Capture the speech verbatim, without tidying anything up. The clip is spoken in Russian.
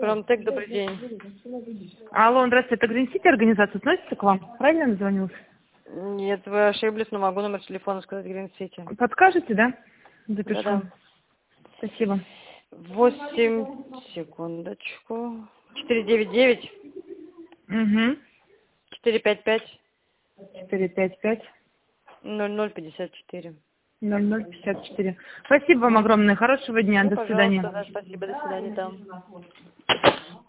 Промтек, добрый день. Алло, здравствуйте, это Green City организация относится к вам? Правильно назвонилась? Нет, вы ошиблись, но могу номер телефона сказать Green City. Подскажете, да? Запишу. Да-да. Спасибо. Восемь, секундочку. Четыре девять девять. Угу. Четыре пять пять. Четыре пять пять. Ноль ноль пятьдесят четыре. Ноль ноль пятьдесят четыре. Спасибо вам огромное. Хорошего дня. Ну, До свидания. пожалуйста, да, спасибо, до свидания, там.